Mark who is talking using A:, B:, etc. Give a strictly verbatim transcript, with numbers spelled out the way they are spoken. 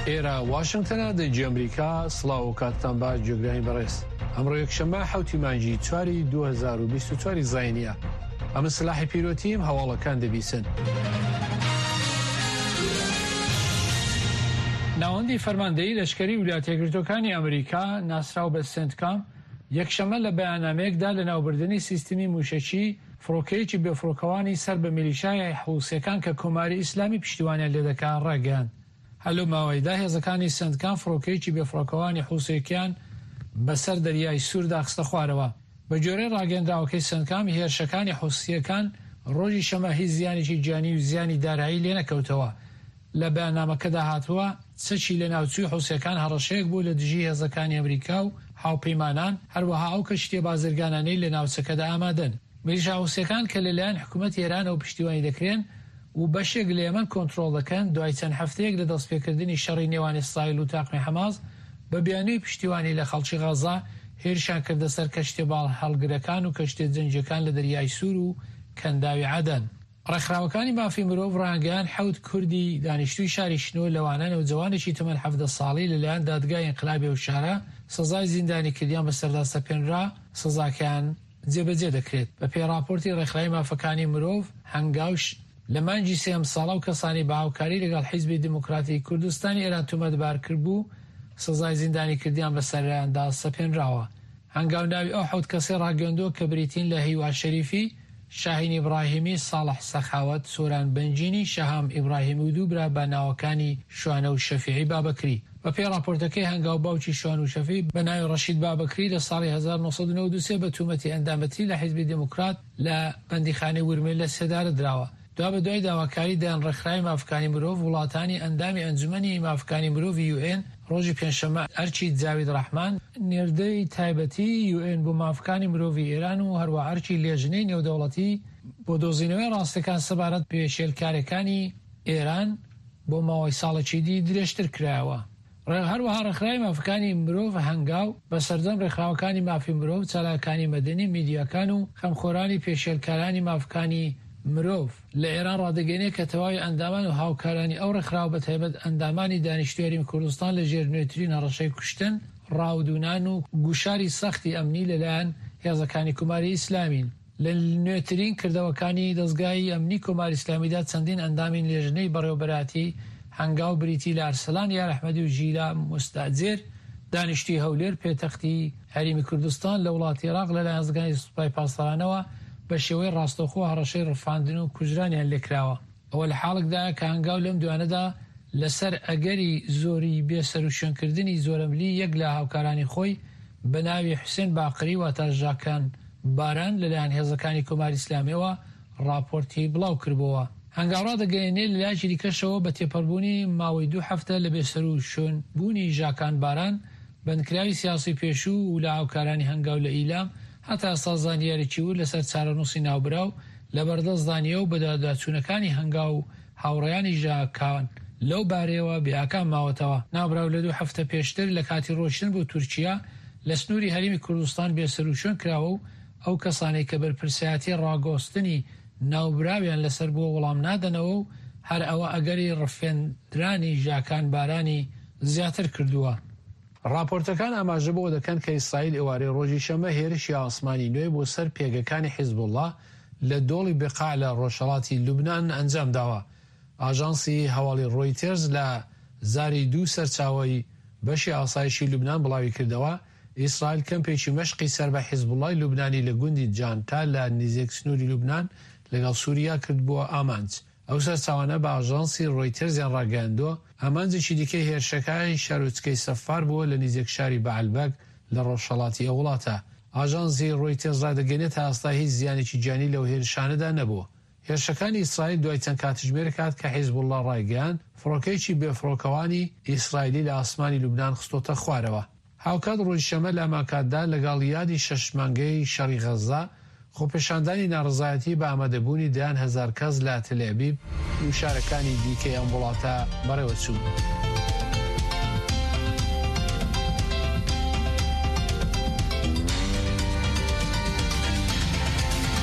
A: ئێرە واشنگتنە دەنجی ئەمریکا سڵاو و کاتتان باش جێگرانی بەڕێز. ئەمڕۆ یەکشەممە حوتی مانجی چواری دوو هەزار و بیست و چوار زاینیە. ئەمە سلاحی پیرۆتیم هەواڵەکان دەبیسن. ناوەندی فەرماندەیی لەشکری ویلایەتە یەکگرتووەکانی ئەمریکا ناسراو بە سنتکام یەکشەممە لە بەیاننامەیەکدا لە ناوبردننی سیستمی موشەکی فڕۆکەیەکی بێفڕۆکەوانی سەر بە میلیشایە حوسیەکان کە کۆماری ئیسلامی پشتیوانیان لێ دەکات ڕاگەیاند. هەلو ماوەیەدا هێزەکانی سندکان فڕۆکەیەکی بێفڕۆکەوانی حوسێکیان بەسەر دەریای سووردا خستە خوارەوە. بە جۆرەی ڕاگەندراوەکەی سندکام هێرشەکانی حوسیەکان ڕۆژی شەمە هیچ زیانێکی جانی و زیانی دارایی لێ نەکەوتەوە. لە بەیاننامەکەدا هاتووە چەکی لە ناوچووی حوسیەکان هەڕەشەیەک بوو لە دژی هێزەکانی ئەمریکا و هاوپەیمانان، هەروەها ئەو کەشتیە بازرگانانەی لە ناوچەکەدا ئامادەن. میلیشا حوسیەکان کە لەلایەن حکوومەت ئێرانەوە پشتیوانی دەکرێن و بەشێک لە یەمەن کۆنتڕۆڵ دەکەن، دوای چەند هەفتەیەک لە دەستپێکردنی شەڕی نێوان ئیسرائیل و تاقمی حەماس بە بیانووی پشتیوانی لە خەڵکی غەزا هێرشیان کردە سەر کەشتێ باڵ هەڵگرەکان و کەشتێ جەنگیەکان لە دەریای سوور و کەنداوی عەدەن. ڕێکخراوەکانی مافی مرۆڤ ڕاگەیان حەوت کوردی دانیشتووی شاری شنۆ لەوانە نەوجەوانێکی تەمەن حەڤدە ساڵی لەلایەن دادگای ئینقلابی و شارە سزای زیندانی کردیان بەسەردا سەپێنرا، سزاکەیان جێبەجێ دەکرێت. بە پێی راپۆرتی ڕێکخراوی مافەکانی مرۆڤ هەنگاوش لە مانجی سێم ساڵە و کەسانی بە هاوکاری لەگەڵ حیزبی دموکراتی کوردستانی ئێران تۆمەتبار کردبوو سزای زیندانی کردیان بەسەریاندا سەپێنراوە. هەنگاو ناوی ئەو حەوت کەسێ ڕاگەاندووە کە بریتین لە هیوا شەریفی، شاهین ئیبراهیمی، ساڵح سەخاوەت، سۆران بنجینی، شەهام ئیبراهیم و دووبرا بە ناوەکانی شوانە و شەفیعی بابەکری. بە پێی راپۆرتەکەی هەنگاو باوکی شوان و شەفیع بە ناوی ڕەشید بابەکری لە ساڵی هەزار و نۆ سەد و نەوەت و سێ بە تومەتی ئەندامەتی لە حیزبی دموکرات لە بەندیخانەی ورمێ لە سێدارە دراوە. دوا بە دوای داواکاری دایان ڕێکخراوی مافەکانی مرۆڤ وڵاتانی ئەندامی ئەنجومەنی مافەکانی مرۆڤ یو ئێن ڕۆژی پێنجشەممە ئەرچی جاوید ڕەحمان، نێردەی تایبەتی یو ئێن بۆ مافەکانی مرۆڤی ئێران و هەروە ئەرچی لێژنەی نێودەوڵەتی بۆ دۆزینەوەی ڕاستەکان سەبارەت پێشێلکارەکانی ئێران بۆ ماوەی ساڵێکی دی درێژتر کرایەوە. هەروەها ڕێکخراوی مافەکانی مرۆڤ هەنگاو بە سەردەم ڕێکخراوەکانی مافی مرۆڤ، چالاکانی مەدەنی، میدیاکان و خەمخۆرانی پێشێلکارانی مافەکانی مرۆڤ لە ئێران ڕادەگەێنێ کە تەواوی ئەندامان و هاوکارانی ئەو ڕێکخراو بە تایبەت ئەندامانی دانیشتووی هەرێمی کوردستان لە ژێر نوێترین هەڕەشەی کوشتن، ڕاودونان و گوشاری سەختی ئەمنی لەلایەن هێزەکانی کوماری ئیسلامین. لە نوێترین کردەوەکانی دەستگای ئەمنی کۆماری ئیسلامیدا چەندین ئەندامی لێژنەی بەڕێوەبەراتی هەنگاو بریتی لە ئەرسەلان، یار ئەحمەدی و ژیلا مستاجێر، دانیشتووی هەولێر، پێتەختی هەرێمی کوردستان لە وڵاتی عێراق لەلایەن هێزەکانی سوپای پاسدارانەوە بە شێوەی ڕاستەوخۆ هەڕەشەی ڕفاندن و کوژرانیان لێکراوە. ئەوە لە حاڵێکدایە کە هەنگاو لەم دوانەدا لەسەر ئەگەری زۆری بێسەر و شوێنکردنی زۆرەملی یەک لە هاوکارانی خۆی بە ناوی حوسێن باقری واتە ژاکان باران لەلایەن هێزەکانی کۆماری ئیسلامیەوە راپۆرتی بڵاو کردبووە. هەنگاوڕا دەگەیەنێ لە لایەکی دیکەشەوە بە تێپەڕبوونی ماوەی دوو هەفتە لە بێسەر و شوێن بوونی ژاکان باران، بەندکراوی سیاسی پێشوو و لە هاوکارانی هەنگاو لە ئیلام هەتا ئێستا زانیاریی ور لەسەر چارەنووسی ناوبراو لە بەردەستدانیە و بەداداچوونەکانی هەنگاو و هاوڕێیانی ژاکان لەو بارەیەوە بێئاکان ماوەتەوە. ناوبراو لە دوو هەفتە پێشتر لە کاتی ڕۆشتن بۆ تورکیا لە سنووری هەرێمی کوردستان بێسەر و شوێن کراوە و ئەو کەسانەی کە بەرپرسایەتی ڕاگۆستنی ناوبراویان لەسەر بۆ وەڵام نادەنەوە و هەر ئەوە ئەگەری ڕفێندرانی ژاکان بارانی زیاتر کردووە. راپۆرتەکان ئاماژە بۆ دەکەن کە ئیسرائیل ئێوارەی ڕۆژی شەمە هێرشی ئاسمانی نوێ بۆ سەر پێگەکانی حیزبوڵڵا لە دۆڵی بقاع لە ڕۆژهەڵاتی لوبنان ئەنجام داوە. ئاژانسی هەواڵی ڕۆیترز لە زاری دوو سەرچاوەی بەشی ئاسایشی لوبنان بڵاوی کردەوە ئیسرائیل کەمپێکی مەشقی سەر بە حیزبوڵڵای لوبنانی لە گوندی جانتا لە نزیک سنووری لوبنان لەگەڵ سووریا کرد بووە ئامانج. ئەو سەرچاوانە بە ئاژانسی ڕۆیترزیان ڕاگەیاندووە ئامانجێکی دیکەی هێرشەکانی شارۆچکەی سەفار بووە لە نزیک شاری بەعەلبەک لە ڕۆژهەڵاتی ئەو وڵاتە. ئاژانسی ڕۆیترز ڕادەگەێنێت تا ئێستا هیچ زیانێکی جانی لەو هێرشانەدا نەبووە. هێرشەکانی ئیسرائیل دوای چەند کاتژمێر کات کە حیزبوڵڵا ڕایگەیاند فڕۆکەیەکی بێفڕۆکەوانی ئیسرائیلی لە ئاسمانی لوبنان خستۆتە خوارەوە. هاوکات ڕۆژی شەمە لە ئەماکاتدا لەگەڵ یادی شەش مانگەی شەڕی غەزا خۆپێشاندانی ناڕزایەتی بە ئامادەبوونی دەیان هەزار کەس لە تەل ئەڤیڤ و شارەکانی دیکەی ئەم وڵاتە بەڕێوە چوون.